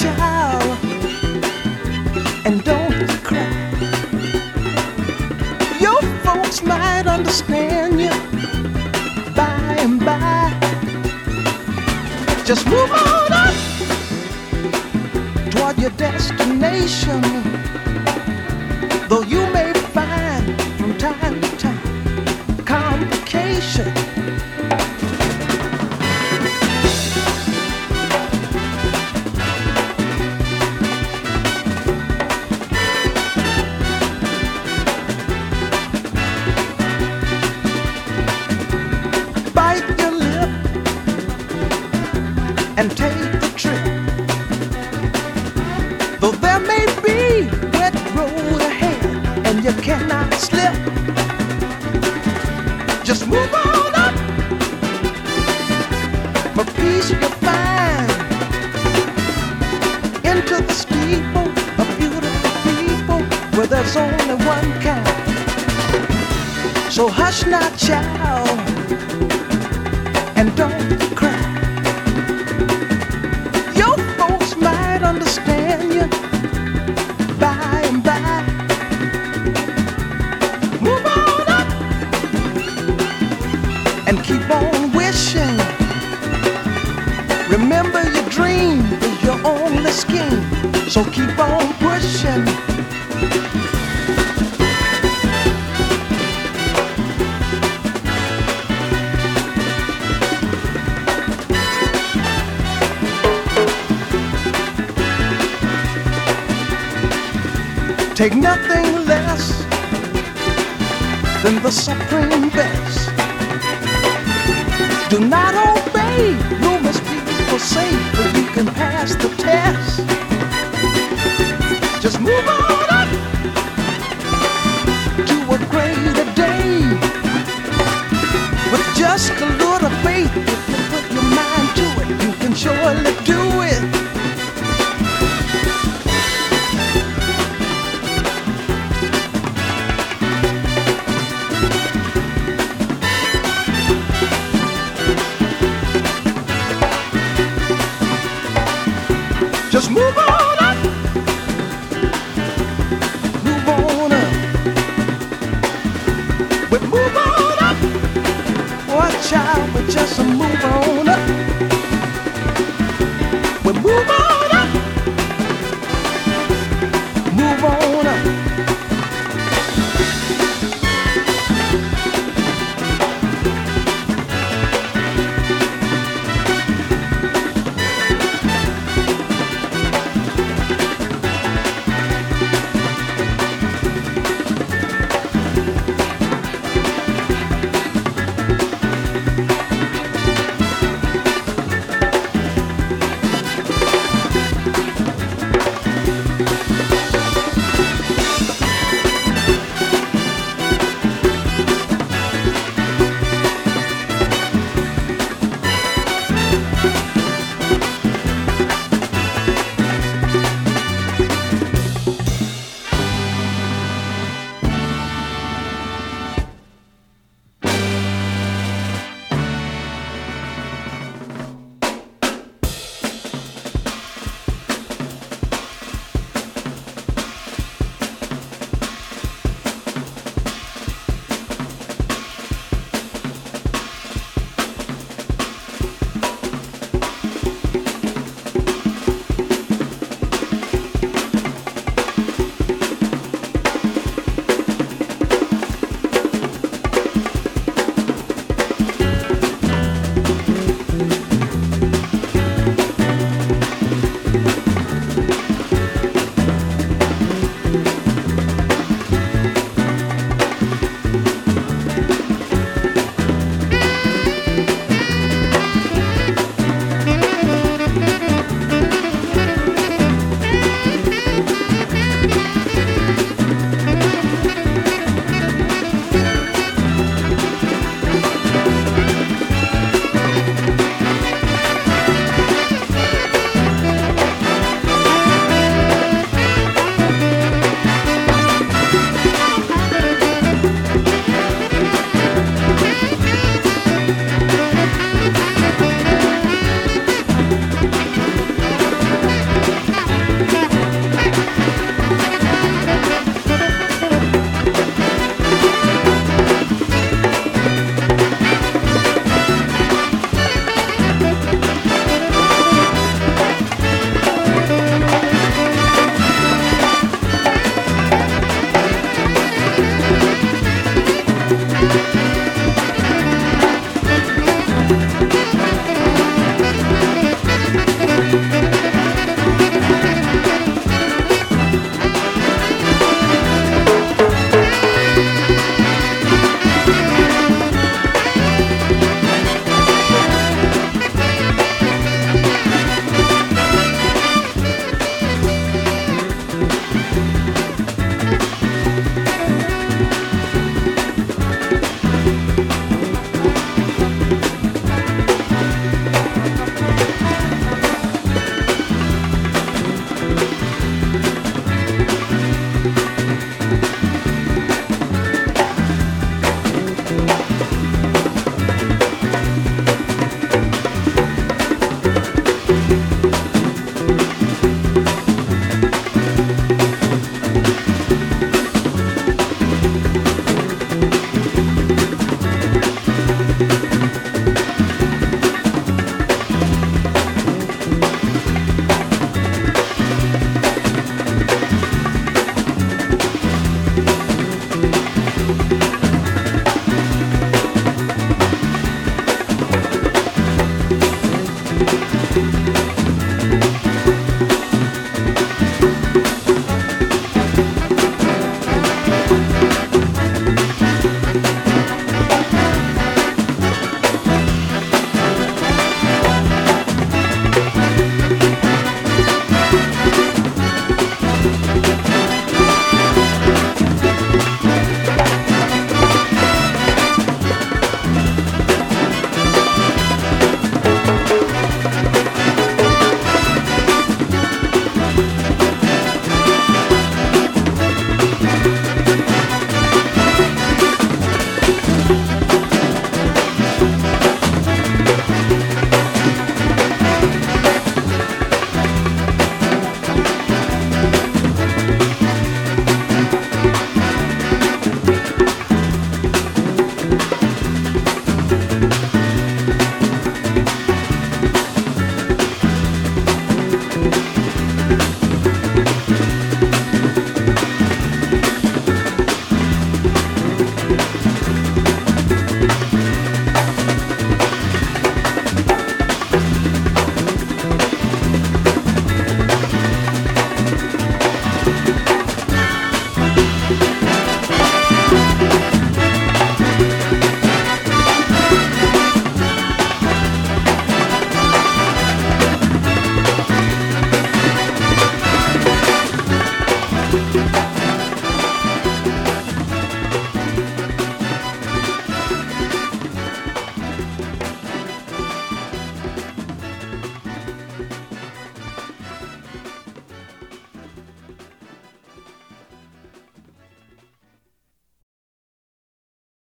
child, and don't cry. Your folks might understand you by and by. Just move on up toward your destination, though you may find from time to time complication. Bite your lip and take the trip, though there may be wet road ahead and you cannot slip. Just move on up for peace you'll find into the steeple of beautiful people where there's only one kind. So hush now, child, and don't cry. Your folks might understand you by and by. Move on up and keep on wishing. Remember your dream is your only scheme, so keep on pushing. Take nothing less than the supreme best. Do not obey rumors people say, but you can pass the test. Just move on up to a greater day with just a little faith. If you put your mind to it, you can surely do it. Just move on up, move on up, we move on up. Watch out, but just a move.